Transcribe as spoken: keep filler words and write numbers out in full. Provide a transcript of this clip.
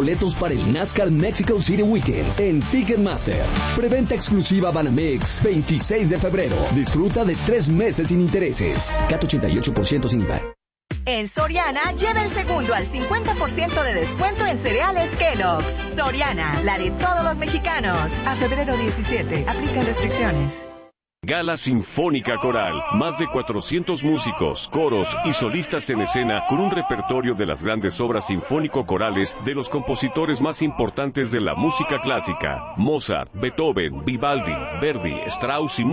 boletos para el NASCAR Mexico City Weekend en Ticketmaster. Preventa exclusiva Banamex, veintiséis de febrero. Disfruta de tres meses sin intereses. C A T ochenta y ocho por ciento sin I V A. En Soriana, lleva el segundo al cincuenta por ciento de descuento en cereales Kellogg's. Soriana, la de todos los mexicanos. A febrero diecisiete, aplica restricciones. Gala Sinfónica Coral. Más de cuatrocientos músicos, coros y solistas en escena con un repertorio de las grandes obras sinfónico-corales de los compositores más importantes de la música clásica. Mozart, Beethoven, Vivaldi, Verdi, Strauss y